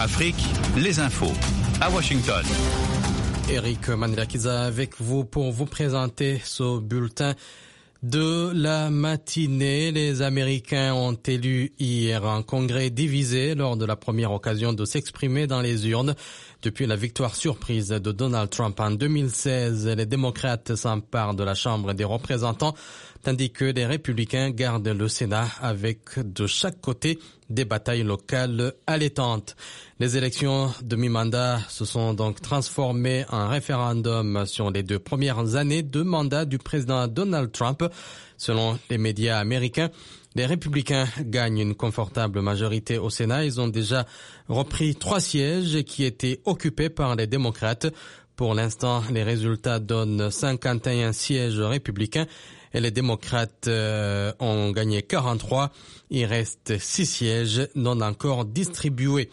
Afrique, les infos. À Washington. Eric Manirakiza avec vous pour vous présenter ce bulletin de la matinée. Les Américains ont élu hier un congrès divisé lors de la première occasion de s'exprimer dans les urnes. Depuis la victoire surprise de Donald Trump en 2016, les démocrates s'emparent de la Chambre des représentants, tandis que les républicains gardent le Sénat avec de chaque côté des batailles locales allaitantes. Les élections de mi-mandat se sont donc transformées en référendum sur les 2 premières années de mandat du président Donald Trump. Selon les médias américains, les républicains gagnent une confortable majorité au Sénat. Ils ont déjà repris 3 sièges qui étaient occupés par les démocrates. Pour l'instant, les résultats donnent 51 sièges républicains et les démocrates ont gagné 43. Il reste 6 sièges non encore distribués.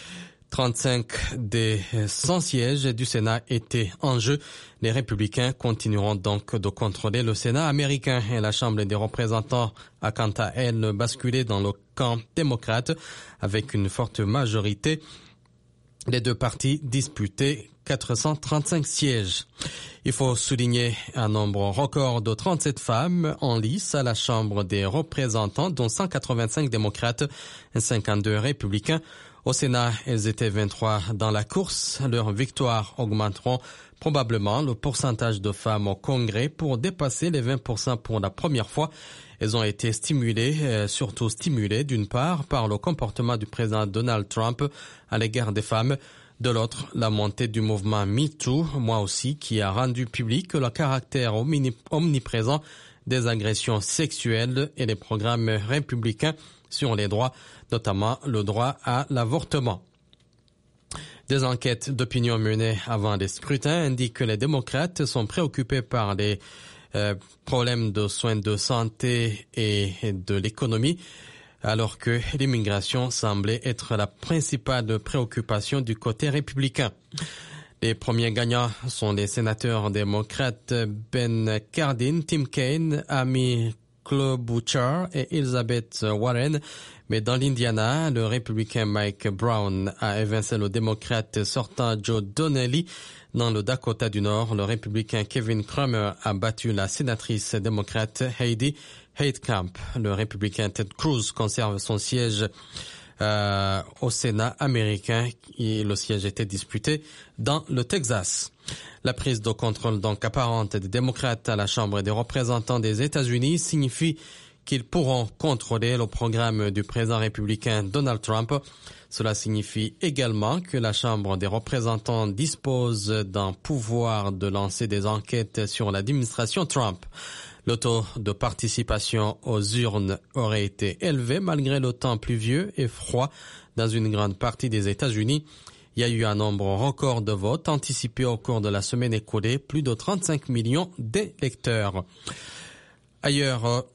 35 des 100 sièges du Sénat étaient en jeu. Les républicains continueront donc de contrôler le Sénat américain et la Chambre des représentants a quant à elle basculé dans le camp démocrate avec une forte majorité. Les 2 partis disputaient 435 sièges. Il faut souligner un nombre record de 37 femmes en lice à la Chambre des représentants, dont 185 démocrates et 52 républicains. Au Sénat, elles étaient 23 dans la course. Leurs victoires augmenteront probablement le pourcentage de femmes au Congrès pour dépasser les 20% pour la première fois. Elles ont été surtout stimulées d'une part par le comportement du président Donald Trump à l'égard des femmes. De l'autre, la montée du mouvement MeToo, moi aussi, qui a rendu public le caractère omniprésent des agressions sexuelles et les programmes républicains sur les droits, notamment le droit à l'avortement. Des enquêtes d'opinion menées avant les scrutins indiquent que les démocrates sont préoccupés par les problèmes de soins de santé et de l'économie, alors que l'immigration semblait être la principale préoccupation du côté républicain. Les premiers gagnants sont les sénateurs démocrates Ben Cardin, Tim Kaine, Amy Klobuchar et Elizabeth Warren. Mais dans l'Indiana, le républicain Mike Brown a évincé le démocrate sortant Joe Donnelly. Dans le Dakota du Nord, le républicain Kevin Cramer a battu la sénatrice démocrate Heidi Heitkamp. Le républicain Ted Cruz conserve son siège au Sénat américain et le siège était disputé dans le Texas. La prise de contrôle donc apparente des démocrates à la Chambre des représentants des États-Unis signifie qu'ils pourront contrôler le programme du président républicain Donald Trump. Cela signifie également que la Chambre des représentants dispose d'un pouvoir de lancer des enquêtes sur l'administration Trump. Le taux de participation aux urnes aurait été élevé malgré le temps pluvieux et froid dans une grande partie des États-Unis. Il y a eu un nombre record de votes anticipés au cours de la semaine écoulée, plus de 35 millions d'électeurs. Ailleurs,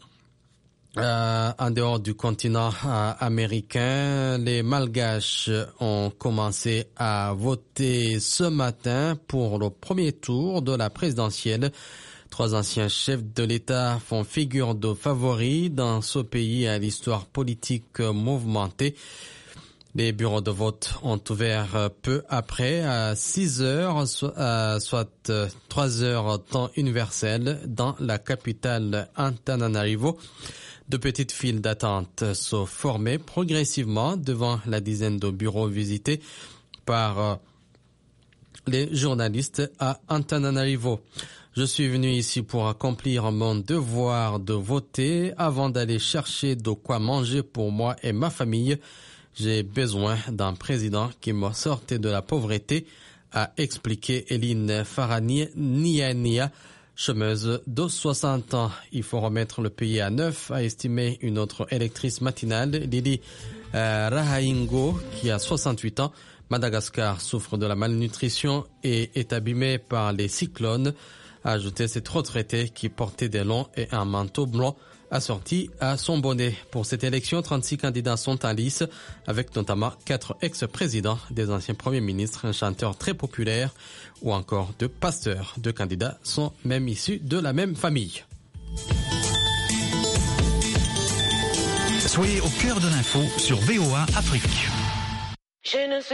en dehors du continent américain, les Malgaches ont commencé à voter ce matin pour le premier tour de la présidentielle. 3 anciens chefs de l'État font figure de favoris dans ce pays à l'histoire politique mouvementée. Les bureaux de vote ont ouvert peu après à 6 heures, soit 3 heures temps universel dans la capitale Antananarivo. De petites files d'attente se formaient progressivement devant la dizaine de bureaux visités par les journalistes à Antananarivo. Je suis venu ici pour accomplir mon devoir de voter avant d'aller chercher de quoi manger pour moi et ma famille. J'ai besoin d'un président qui me sorte de la pauvreté, a expliqué Eline Faraniania, chômeuse de 60 ans. Il faut remettre le pays à neuf, a estimé une autre électrice matinale, Lili Rahaingo, qui a 68 ans. Madagascar souffre de la malnutrition et est abîmé par les cyclones, a ajouté cette retraitée qui portait des longs et un manteau blanc assorti à son bonnet. Pour cette élection, 36 candidats sont en lice, avec notamment 4 ex-présidents, des anciens premiers ministres, un chanteur très populaire ou encore 2 pasteurs. 2 candidats sont même issus de la même famille. Soyez au cœur de l'info sur VOA Afrique.